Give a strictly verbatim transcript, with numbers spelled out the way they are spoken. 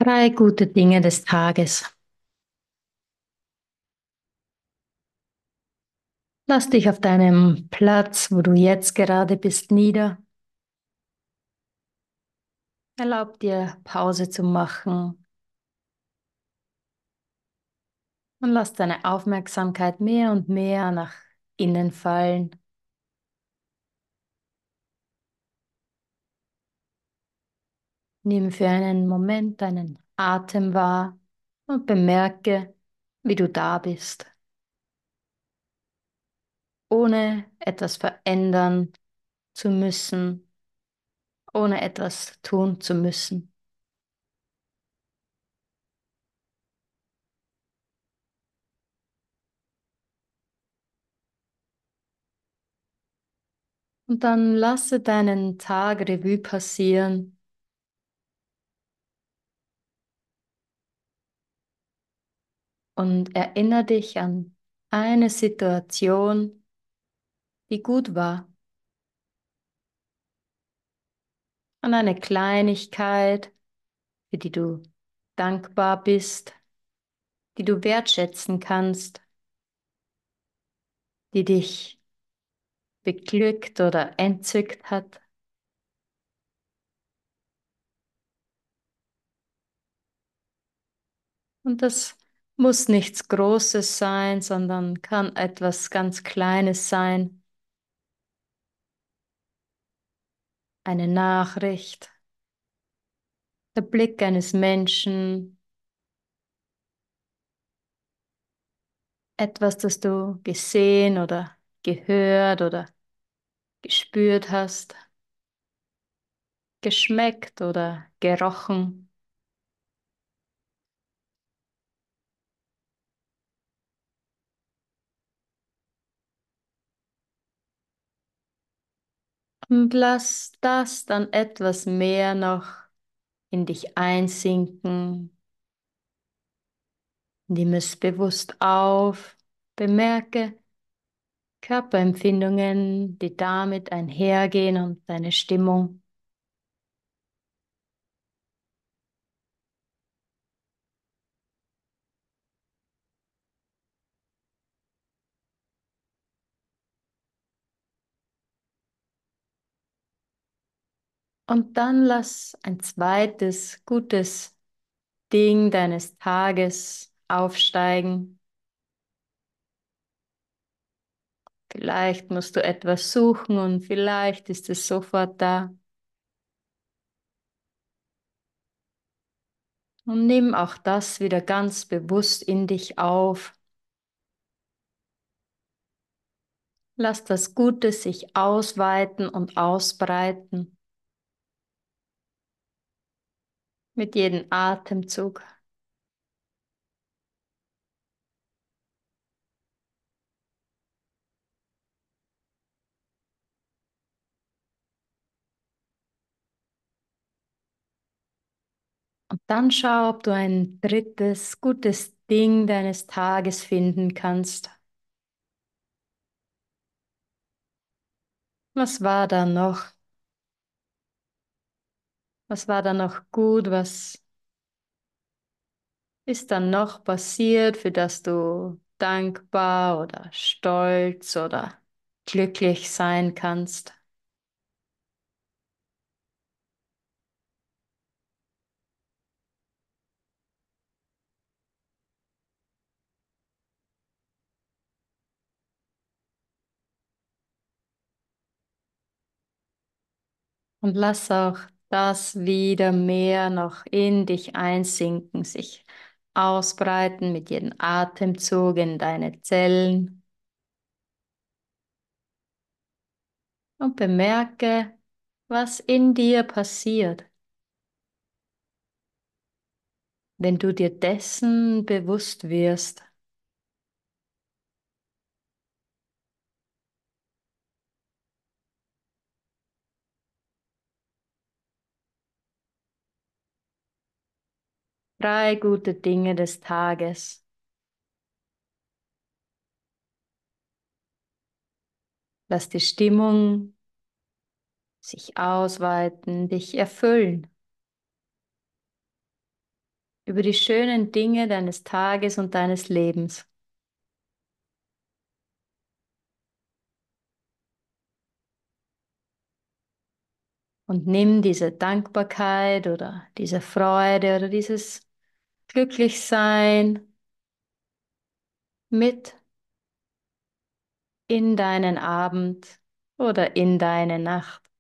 Drei gute Dinge des Tages. Lass dich auf deinem Platz, wo du jetzt gerade bist, nieder. Erlaub dir, Pause zu machen und lass deine Aufmerksamkeit mehr und mehr nach innen fallen. Nimm für einen Moment deinen Atem wahr und bemerke, wie du da bist, ohne etwas verändern zu müssen, ohne etwas tun zu müssen. Und dann lasse deinen Tag Revue passieren und erinnere dich an eine Situation, die gut war, an eine Kleinigkeit, für die du dankbar bist, die du wertschätzen kannst, die dich beglückt oder entzückt hat. Und das muss nichts Großes sein, sondern kann etwas ganz Kleines sein. Eine Nachricht, der Blick eines Menschen, etwas, das du gesehen oder gehört oder gespürt hast, geschmeckt oder gerochen. Und lass das dann etwas mehr noch in dich einsinken. Nimm es bewusst auf, bemerke Körperempfindungen, die damit einhergehen und deine Stimmung. Und dann lass ein zweites gutes Ding deines Tages aufsteigen. Vielleicht musst du etwas suchen und vielleicht ist es sofort da. Und nimm auch das wieder ganz bewusst in dich auf. Lass das Gute sich ausweiten und ausbreiten mit jedem Atemzug. Und dann schau, ob du ein drittes gutes Ding deines Tages finden kannst. Was war da noch? Was war da noch gut? Was ist dann noch passiert, für das du dankbar oder stolz oder glücklich sein kannst? Und lass auch das wieder mehr noch in dich einsinken, sich ausbreiten mit jedem Atemzug in deine Zellen und bemerke, was in dir passiert, wenn du dir dessen bewusst wirst. Drei gute Dinge des Tages. Lass die Stimmung sich ausweiten, dich erfüllen. über die schönen Dinge deines Tages und deines Lebens. Und nimm diese Dankbarkeit oder diese Freude oder dieses Glücklichsein mit in deinen Abend oder in deine Nacht.